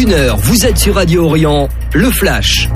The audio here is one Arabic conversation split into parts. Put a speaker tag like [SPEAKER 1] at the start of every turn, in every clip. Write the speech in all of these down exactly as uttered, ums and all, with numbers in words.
[SPEAKER 1] une heure, vous êtes sur Radio Orient, le Flash.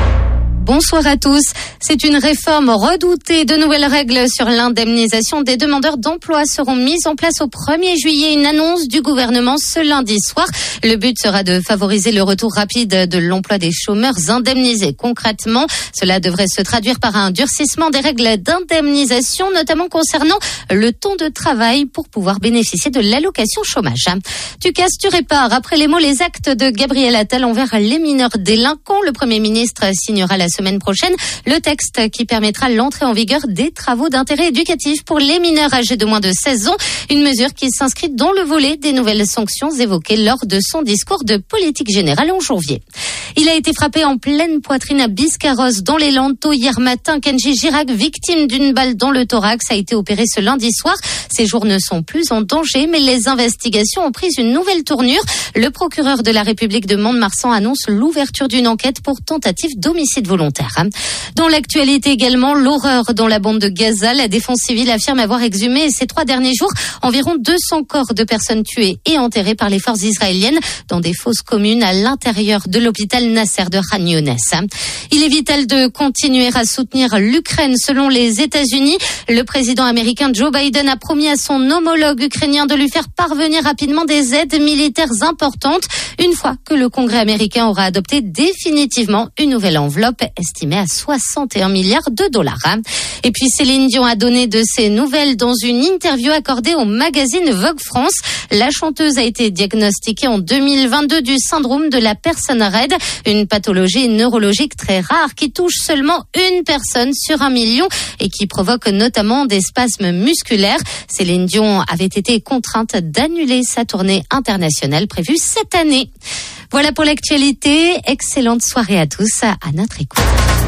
[SPEAKER 2] Bonsoir à tous. C'est une réforme redoutée. De nouvelles règles sur l'indemnisation des demandeurs d'emploi seront mises en place au premier juillet. Une annonce du gouvernement ce lundi soir. Le but sera de favoriser le retour rapide de l'emploi des chômeurs indemnisés. Concrètement, cela devrait se traduire par un durcissement des règles d'indemnisation, notamment concernant le temps de travail pour pouvoir bénéficier de l'allocation chômage. Tu casses, tu répares. Après les mots, les actes de Gabriel Attal envers les mineurs délinquants, le Premier ministre signera la semaine prochaine le texte qui permettra l'entrée en vigueur des travaux d'intérêt éducatif pour les mineurs âgés de moins de seize ans. Une mesure qui s'inscrit dans le volet des nouvelles sanctions évoquées lors de son discours de politique générale en janvier. Il a été frappé en pleine poitrine à Biscarrosse dans les Landes tôt hier matin. Kenji Girac, victime d'une balle dans le thorax, a été opéré ce lundi soir. Ses jours ne sont plus en danger, mais les investigations ont pris une nouvelle tournure. Le procureur de la République de Mont-de-Marsan annonce l'ouverture d'une enquête pour tentative d'homicide volontaire. Dans l'actualité également, l'horreur dans la bande de Gaza. La défense civile affirme avoir exhumé ces trois derniers jours environ deux cents corps de personnes tuées et enterrées par les forces israéliennes dans des fosses communes à l'intérieur de l'hôpital Nasser de Khan Younes. Il est vital de continuer à soutenir l'Ukraine. Selon les États-Unis, le président américain Joe Biden a promis à son homologue ukrainien de lui faire parvenir rapidement des aides militaires importantes une fois que le Congrès américain aura adopté définitivement une nouvelle enveloppe estimée à soixante et un milliards de dollars. Et puis Céline Dion a donné de ses nouvelles dans une interview accordée au magazine Vogue France. La chanteuse a été diagnostiquée en deux mille vingt-deux du syndrome de la personne raide, une pathologie neurologique très rare qui touche seulement une personne sur un million et qui provoque notamment des spasmes musculaires. Céline Dion avait été contrainte d'annuler sa tournée internationale prévue cette année. Voilà pour l'actualité. Excellente soirée à tous à notre écoute.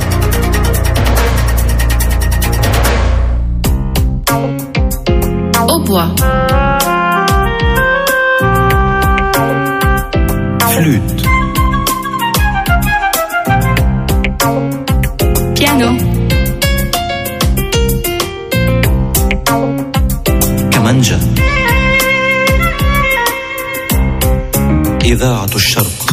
[SPEAKER 3] Au bois.
[SPEAKER 1] Flûte.
[SPEAKER 3] Piano.
[SPEAKER 1] كمانجا. إذاعة الشرق.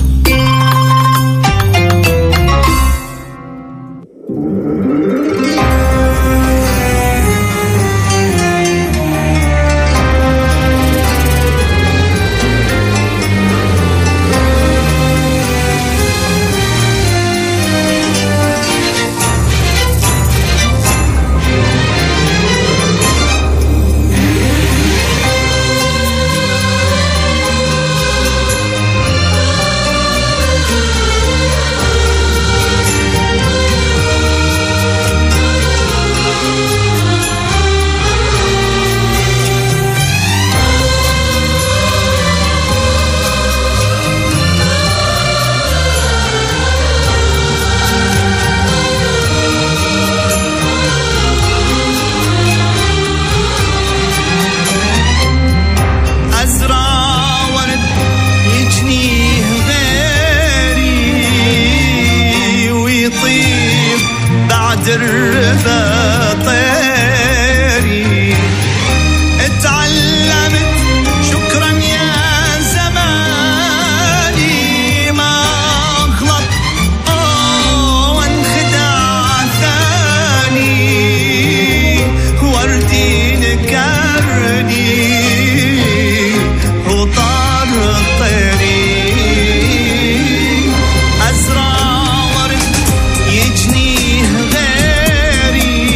[SPEAKER 4] أزرع ورد يجنيه غيري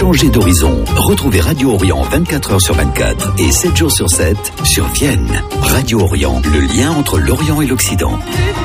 [SPEAKER 3] changez d'horizon. Retrouvez Radio Orient vingt-quatre heures sur vingt-quatre et sept jours sur sept sur Vienne. Radio Orient, le lien entre l'Orient et l'Occident.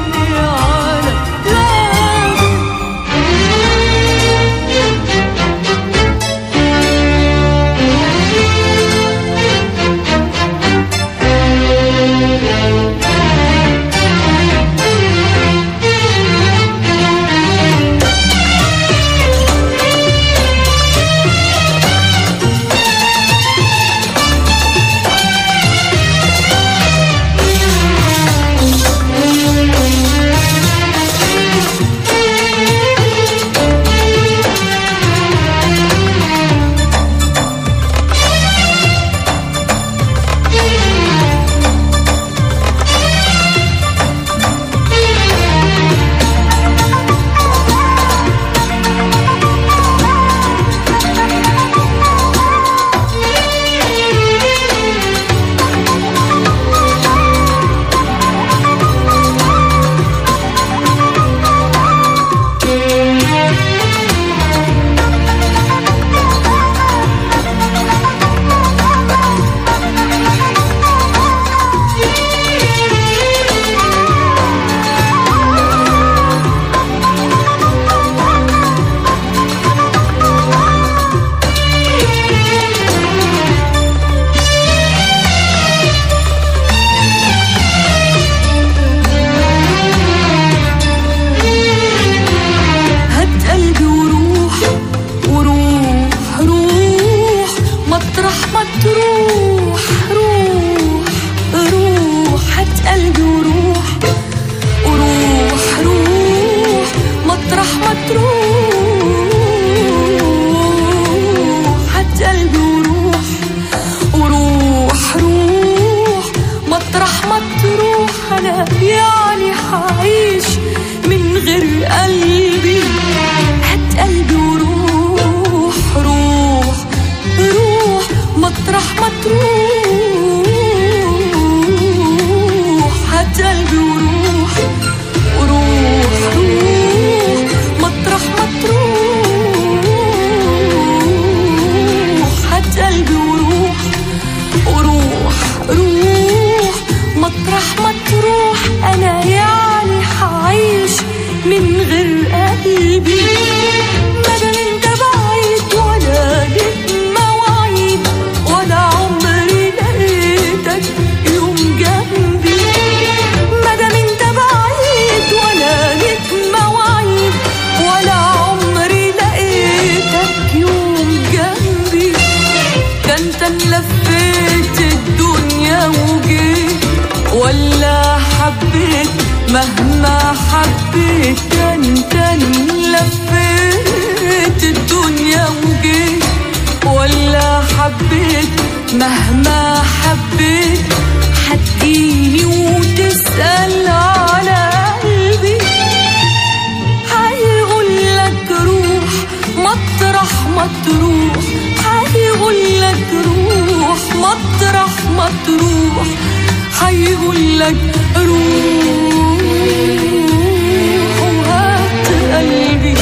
[SPEAKER 4] مهما حبيت انت لفيت الدنيا وجيت ولا حبيت مهما حبيت حتجيني وتسأل على قلبي هيقولك روح مطرح ما تروح هيقولك روح مطرح ما تروح هيقولك روح وهات قلبي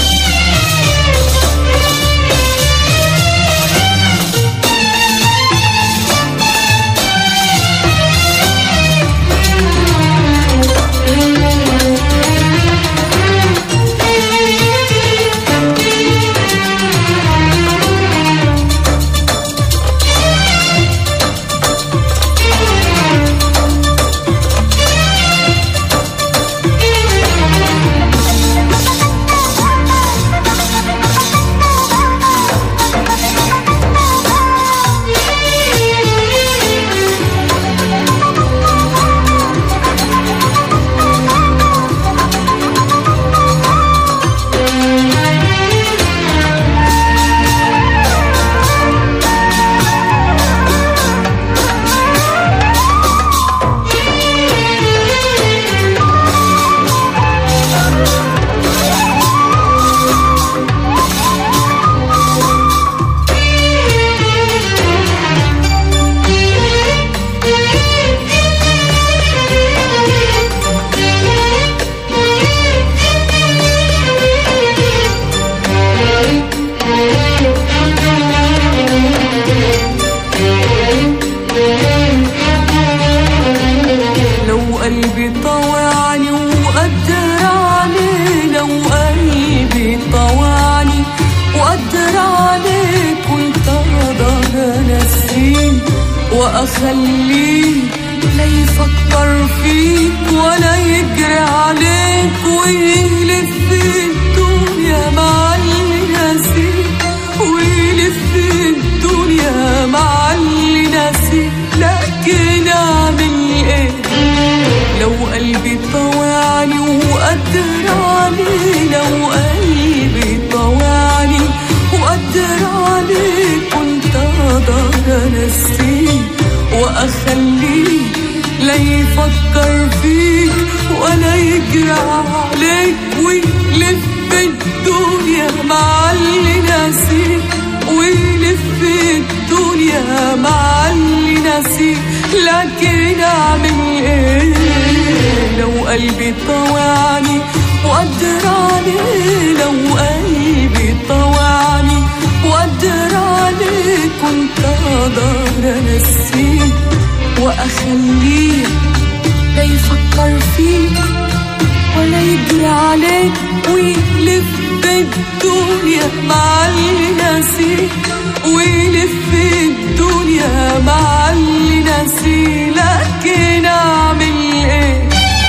[SPEAKER 4] قلبي طوعني وقدر عليه، لو قلبي طوعني وقدر عليه، كنت أقدر أنسيه وأخليه لا يفكر فيك ولا يجري عليك ويلف في الدنيا مع اللي ناسيك، ويلف في الدنيا مع اللي ناسيك. لكن أعمل إيه لو قلبي طوعني وقدر عليه، لو قلبي طوعني وقدر عليه، كنت أقدر أنسيه وأخليه لا يفكر فيك ولا يجري عليك ويلف الدنيا مع اللي ناسيك، ويلف الدنيا مع اللي ناسيك. لكن أعمل إيه لو قلبي طوعني وقدر عليه، لو قلبي طوعني وقدر عليه، كنت أقدر أنسيه وأخليه لا يفكر فيك ولا يجري عليك ويلف الدنيا مع اللي ناسيك، ويلف الدنيا مع اللي ناسيك. لكن أعمل إيه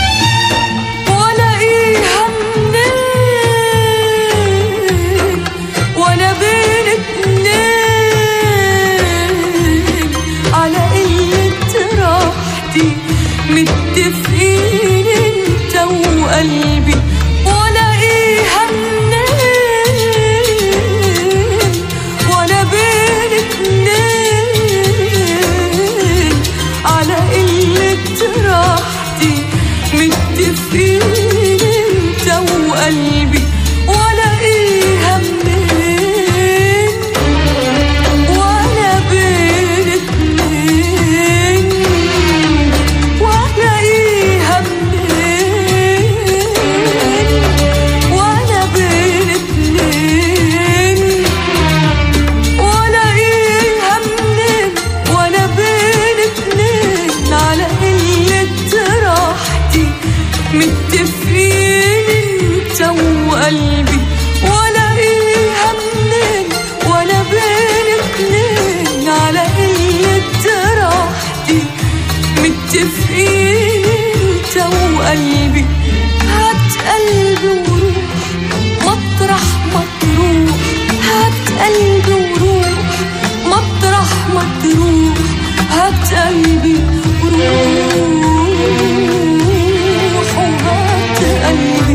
[SPEAKER 4] وألاقيها منين وأنا بين اتنين على قلة راحتي، متفقين انت وقلبي، وألاقيها منين وأنا بين اتنين على قلة راحتي، متفقين انت وقلبي، وألاقيها منين وأنا بين اتنين، وألاقيها منين وأنا بين اتنين، وألاقيها منين وأنا بين اتنين على قلة راحتي، متفقين انت وقلبي، وألاقيها منين وأنا بين اتنين على قلة راحتي، متفقين انت وقلبي. هات قلبي وروح مطرح ما تروح، هات قلبي وروح مطرح ما تروح، هات قلبي وروح وهات قلبي.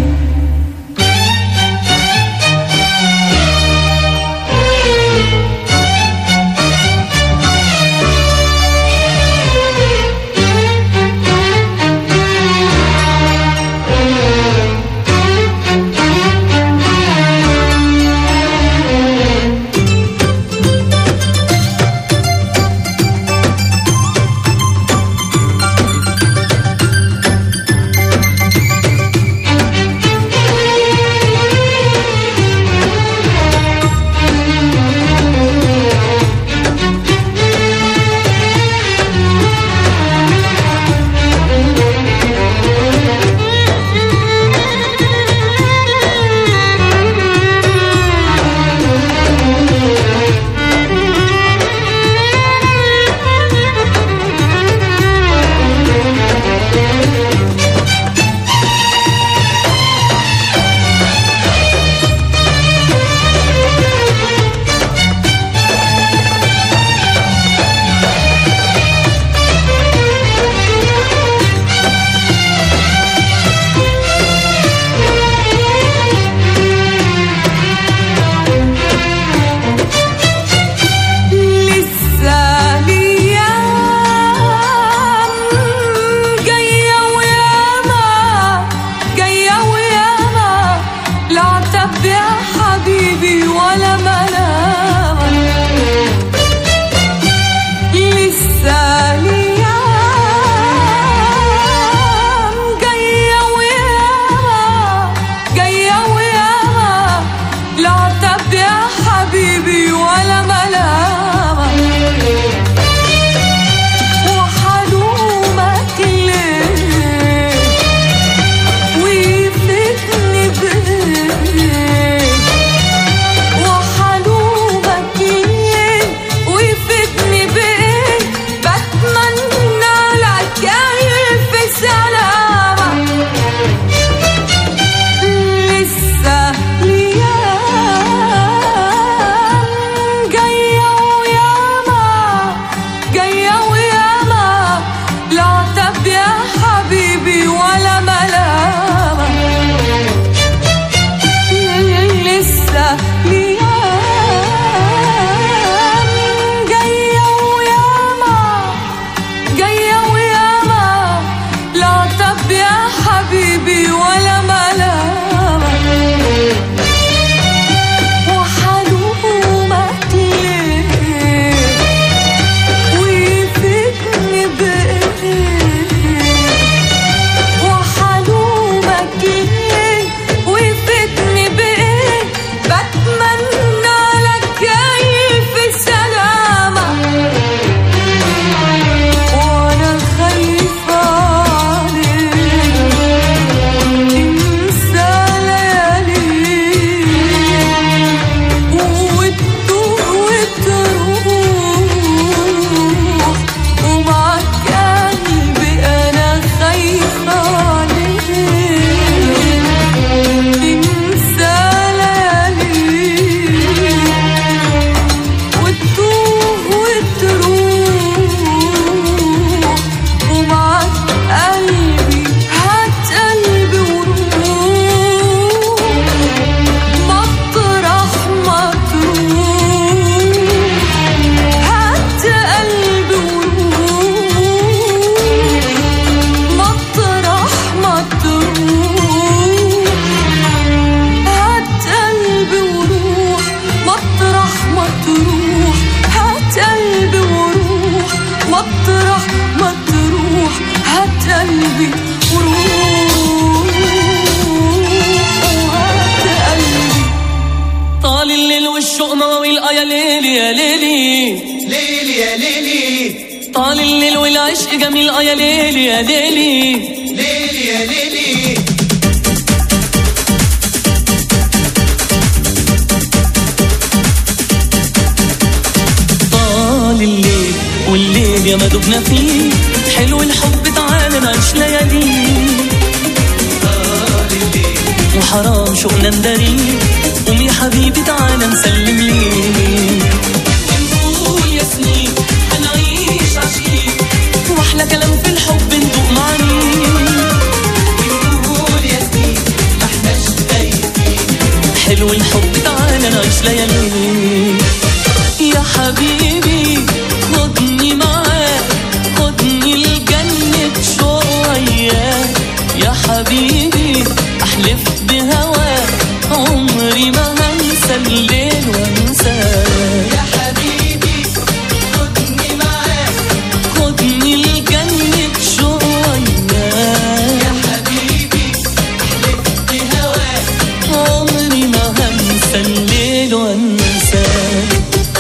[SPEAKER 4] لسه ليام جاية وياما جاية وياما لا عتب يا حبيبي ولا ملامة لسه ليام جاية وياما جاية وياما لا عتب يا حبيبي ولا ملامة وحلومك ليه ويفيدني بإيه وحلومك ليه ويفيدني بإيه بتمنى لك ألف سلامة وأنا خايفة عليك تنسى لياليك وتتوه وتروح ومعك قلبي أنا خايفة عليك تنسى لياليك وتتوه وتروح ومعك قلبي هات قلبي وروح مطرح ما تروح هات قلبي وروح مطرح ما تروح هات قلبي وروح مطرح ما تروح هات قلبي وروح مطرح ما تروح هات قلبي وروح وهات قلبي
[SPEAKER 5] طال الليل والشوق مواويل آه يا ليلي يا ليلي
[SPEAKER 6] ليلي يا ليلي
[SPEAKER 5] طال الليل والعشق جميل آه يا ليلي يا ليلي
[SPEAKER 6] ليلي يا ليلي
[SPEAKER 5] طال الليل والليل يا ما دبنا فيه حلو الحب تعالى نعيش لياليه
[SPEAKER 6] طال الليل
[SPEAKER 5] وحرام شوقنا نداريه قوم يا حبيبي تعالى نسلم ليه ونقول يا سنين هنعيش عشقين واحلى كلام في الحب ندوق معانيه
[SPEAKER 6] ونقول يا سنين ما احناش خايفين
[SPEAKER 5] حلو الحب تعالى نعيش لياليه يا حبيبي خدني معاك خدني لجنة شوية يا حبيبي أحلف بهواك عمري ما هنسى الليل وانساك
[SPEAKER 6] يا حبيبي خدني معاك
[SPEAKER 5] خدني لجنة شوية
[SPEAKER 6] يا حبيبي احلف بهواك
[SPEAKER 5] عمري ما هنسى الليل وانساك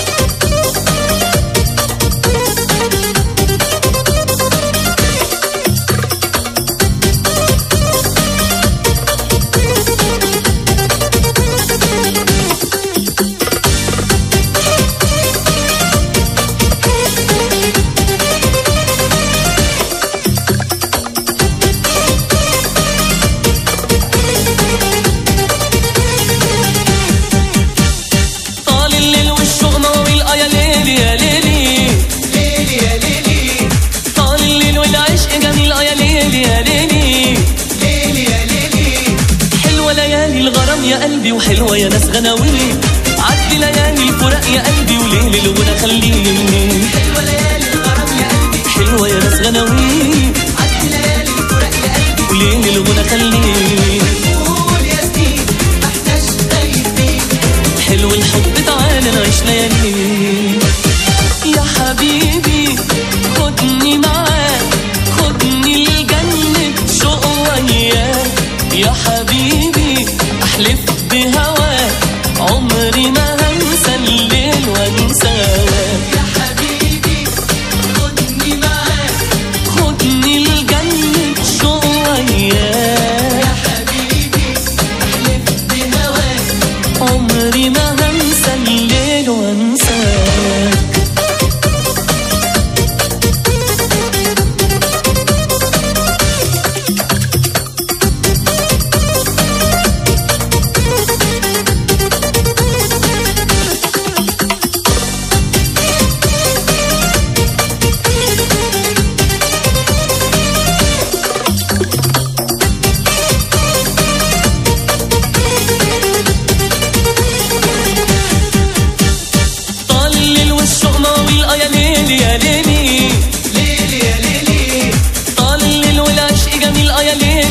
[SPEAKER 5] طال الليل والشوق مواويل آه يا ليلي يا ليلي
[SPEAKER 6] ليلي يا ليلي
[SPEAKER 5] طال الليل والعشق جميل آه يا ليلي يا ليلي
[SPEAKER 6] ليلي يا ليلي
[SPEAKER 5] حلوة ليالي الغرام يا قلبي وحلوة يا ناس غناوي عدي ليالي الفراق يا قلبي وليل الغنى خليه
[SPEAKER 6] حلوة ليالي الغرام يا قلبي
[SPEAKER 5] حلوة يا ناس غناوي
[SPEAKER 6] عدي ليالي الفراق يا قلبي
[SPEAKER 5] وليل الغنى خليه
[SPEAKER 6] ونقول يا سنين ما احناش خايفين
[SPEAKER 5] حلو الحب تعالى نعيش ليالي يا حبيبي خدني معاك خدني لجنة شوق وياك يا حبيبي أحلف بهواك عمري ما هنسى الليل وانساك
[SPEAKER 6] يا حبيبي خدني معاك
[SPEAKER 5] خدني لجنة شوق وياك
[SPEAKER 6] يا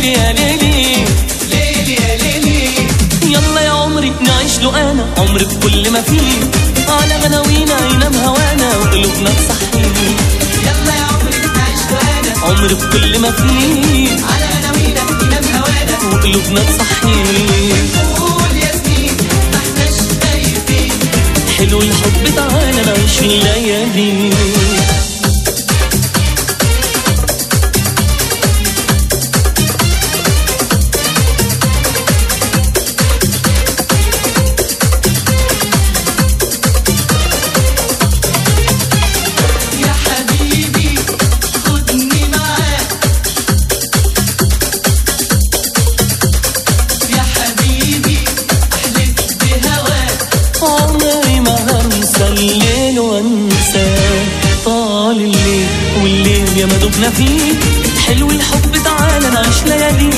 [SPEAKER 5] ليلي يا ليلي
[SPEAKER 6] ليلي يا ليلي
[SPEAKER 5] يلا يا عمري نعيش له انا عمري بكل ما فيه على غناوينا ينام هوانا وقلوبنا تصحي
[SPEAKER 6] يلا يا عمري نعيش له انا
[SPEAKER 5] عمري بكل ما فيه
[SPEAKER 6] على غناوينا ينام هوانا
[SPEAKER 5] وقلوبنا تصحي
[SPEAKER 6] قول يا سنين ما احناش خايفين
[SPEAKER 5] حلو الحب تعالى نعيش الليالي
[SPEAKER 6] يا حبيبي خدني معاك يا حبيبي احلف بهواك
[SPEAKER 5] عمري ما هنسى الليل وانسى طال الليل والليل يا ما دبنا فيه حلو الحب تعالى نعيش ليالي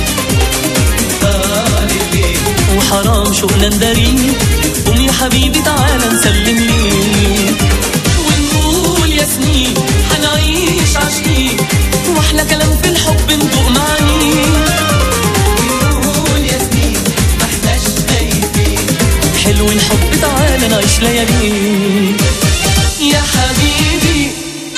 [SPEAKER 6] طال الليل
[SPEAKER 5] وحرام شوقنا نداريه قوم يا حبيبي تعالى نسلم ليه ونقول يا سنين هنعيش عاشقين واحلى كلام في الحب ندوق معانيه
[SPEAKER 6] قول يا سنين ما احناش خايفين
[SPEAKER 5] حلو الحب تعالى نعيش ليالي يا حبيبي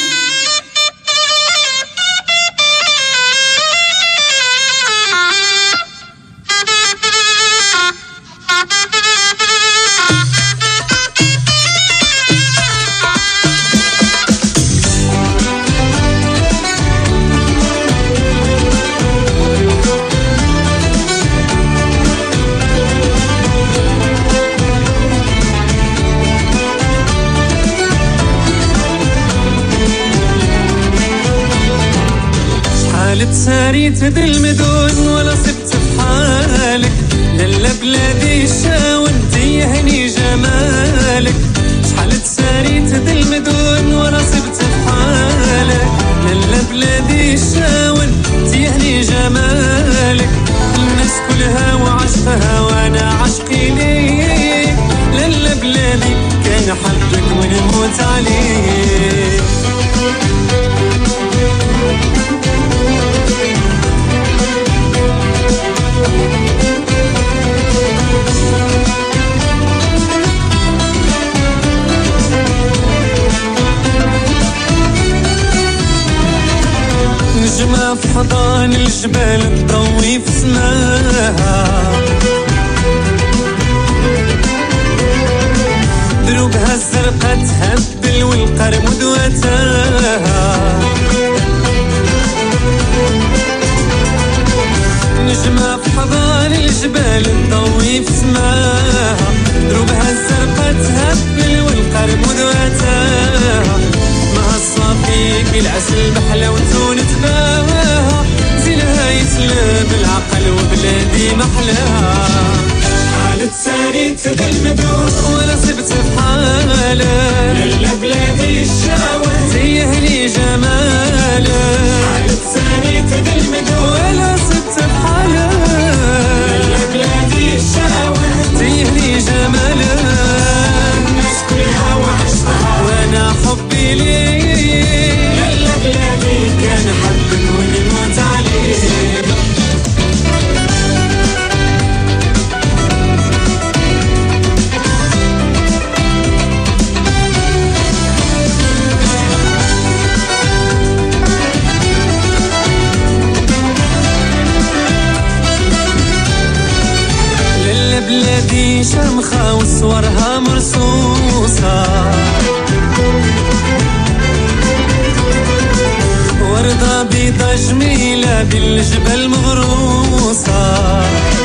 [SPEAKER 7] شحال تساريت ذي المدن ولا صبت بحالك لالا بلادي الشاون تيهني جمالك شحال تساريت ذي المدن ولا صبت بحالك لالا بلادي الشاون تيهني جمالك الناس كلها وعشقها وانا عشقي ليك لالا بلادي كان حبك ونموت عليك نجمة في حضان الجبال تضوي في سماها دروبها الزرقاء تهبل والقرم دواتها نجمة في حضان الجبال تضوي في سماها دروبها الزرقاء تهبل والقرم دواتها مع الصافي بالعسل بحلاوته نتباهاها زينها يتلى بالعقل وبلادي محلاها شحال تساريت ذا المدن ولا صبت بحالك لالا بلادي الشاون تيهني جمالك شحال تساريت ذا المدن ولا صبت بحالك لالا بلادي الشاون تيهني جمالك الناس كلها وعشقها وانا حبي ليك لالا بلادي كان حبك ونموت عليك لالا بلادي شمخة وصورها مرصوصة وردة بيضة جميلة بالجبل مغروسة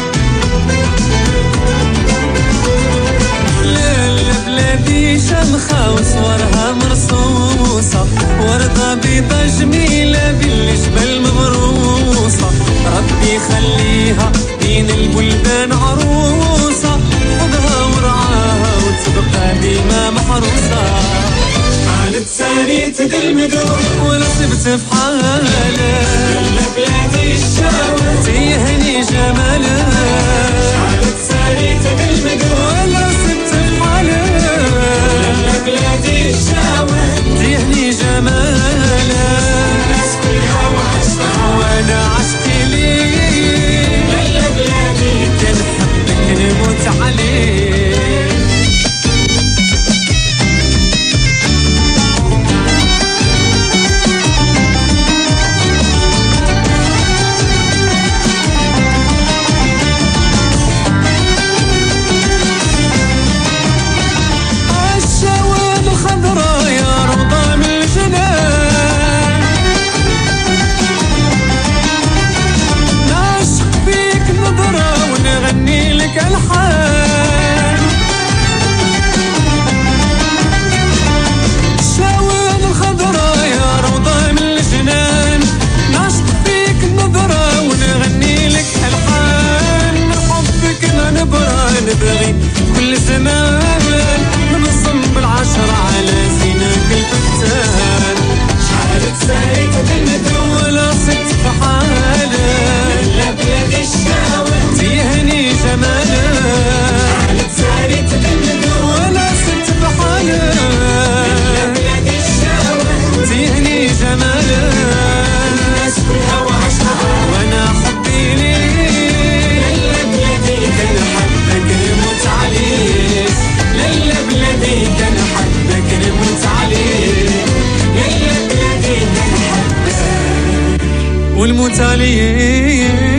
[SPEAKER 7] لالا بلادي شمخة وصورها مرصوصة وردة بيضة جميلة بالجبل مغروسة ربي يخليها بين البلدان عروسة خذها ورعاها وتبقى ديما محروسة شحال تساريت ذي المدن ولا صبت بحالك لالا بلادي الشاون تيهني جمالك شحال تساريت ذي المدن ولا صبت بحالك لالا بلادي الشاون تيهني جمالك الناس كلها وعشقها وانا عشقي ليك لك الحان الشاوين الخضراء يا روضة من الجنان نعشق فيك النظرة ونغني لك الحان حبك انا نبرى نبغي كل زمان ننصم بالعشرة على زينك الفتان شحال تساليت بالندوم ولا صدت في حالك لا بلاد الشاوة تيهني جمالك شحال تساليت بالندوم ولا صدت في حالك لا بلاد الشاوة تيهني جمالك الناس كلها وعشرة وانا حبي ليك لا بلادي كان حبك نموت عليك لا بلادي كان حبك نموت عليك لا بلادي كان حبك والموت عليك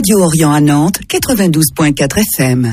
[SPEAKER 8] Radio Orient à Nantes, quatre-vingt-douze virgule quatre F M.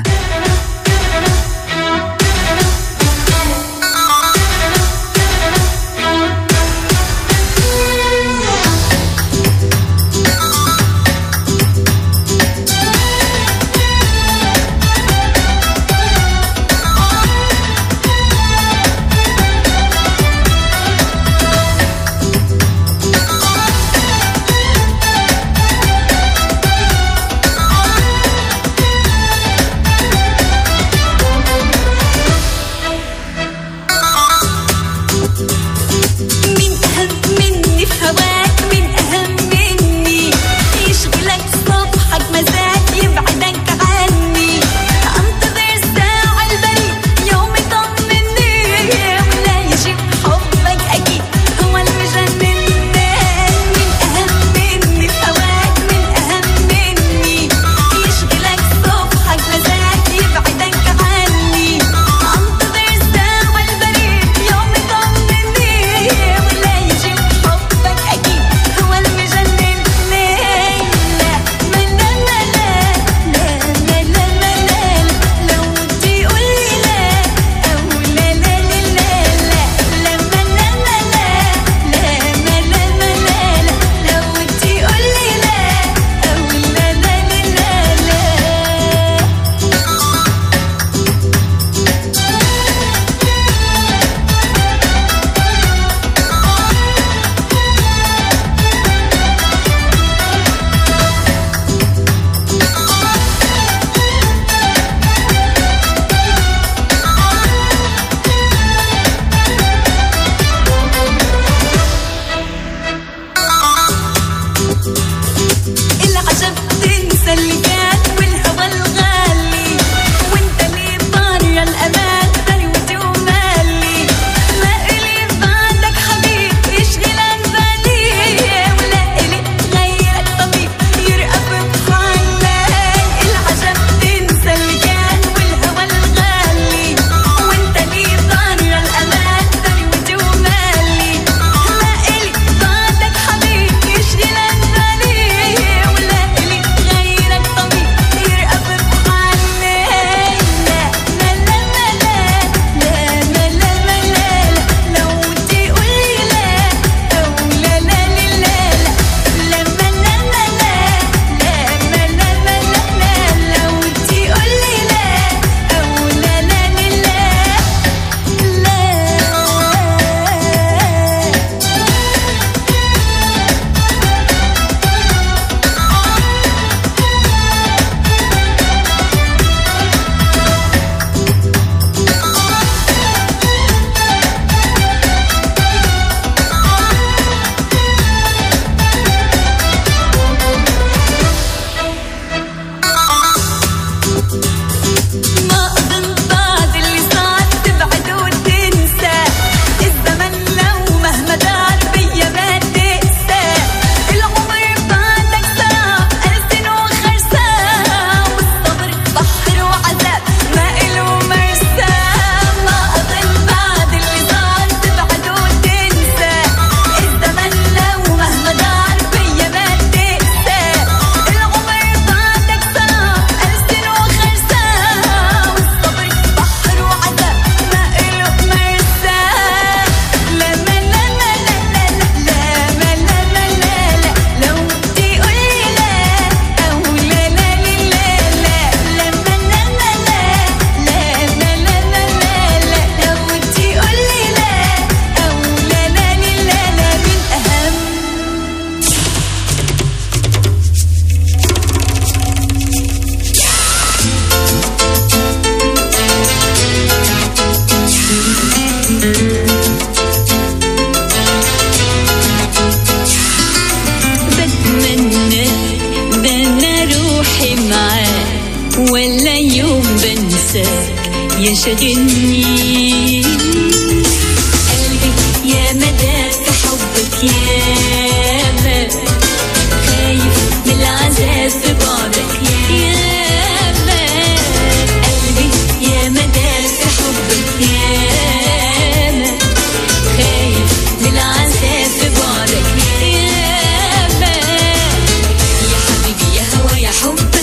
[SPEAKER 9] يشغلني قلبي يا مدى في حبك ياما خايف من العذاب في بعدك ياما قلبي يا مدى في حبك ياما خايف من العذاب في بعدك ياما يا حبيبي يا هوا يا حب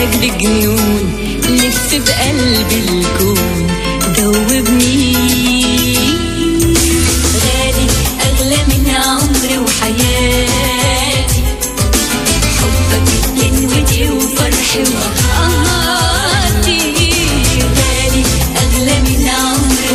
[SPEAKER 9] هواك بجنون لف بقلب الكون دوبني غالي أغلى من عمري وحياتي حبك لنوتي وفرحي وقهاتي غالي أغلى من عمري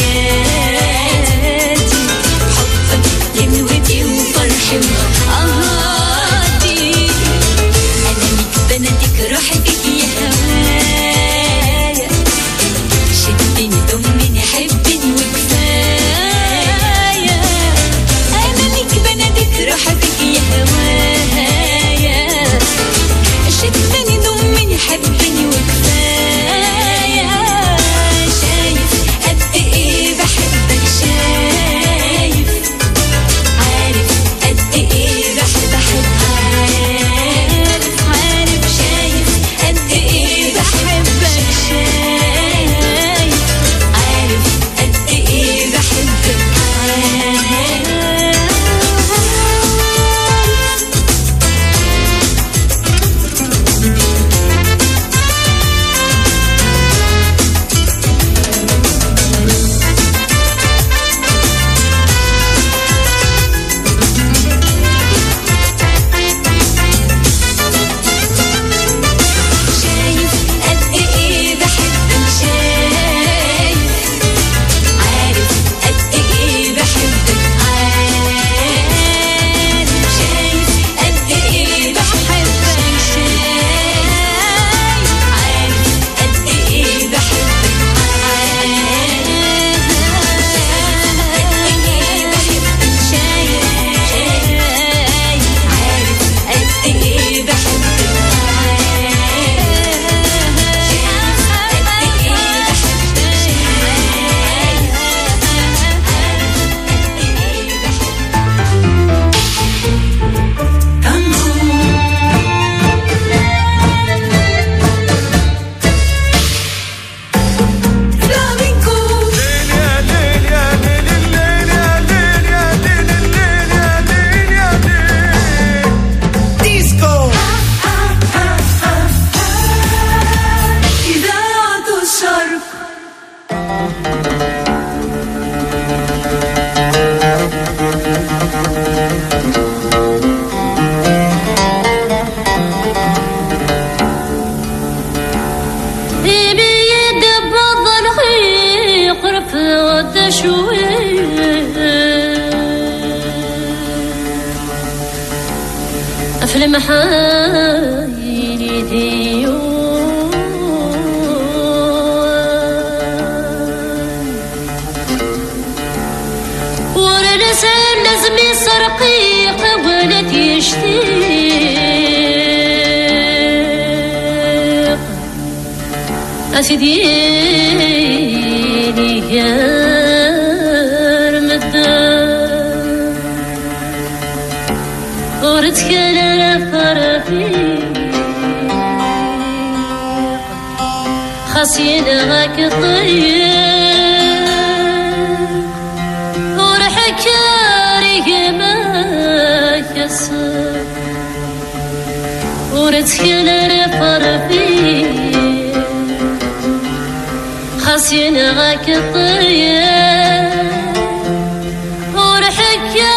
[SPEAKER 9] وحياتي حبك لنوتي وفرحي وقهاتي أنا ليك بناديك روحي فيك يا هوايا شدني ضمني حبني وكفاية أنا ليك بناديك روحي فيك يا هوايا شدني ضمني حبني وكفاية شايف قد إيه بحبك شايف عارف قد إيه بحب أحب عارف عارف شايف قد إيه بحبك شايف عارف قد إيه بحبك شايف قد إيه بحبك شايف عارف قد إيه بحبك عارف شايف قد إيه بحبك شايف عارف قد إيه بحبك عارف قد إيه بحبك شايف عارف قد إيه بحبك
[SPEAKER 4] إذاعة الشرق
[SPEAKER 9] بيد بعض الخيق رفض شوي أفلم حايلي ديون ورنسان نزمي سرقيق ولد يشتيق أفديني يا رمضان ورتك أنا فرفيق خاصين غاك طيب ورحكاري ما يسر ورتك أنا فرفيق خاصين غاك طيب ورحكاري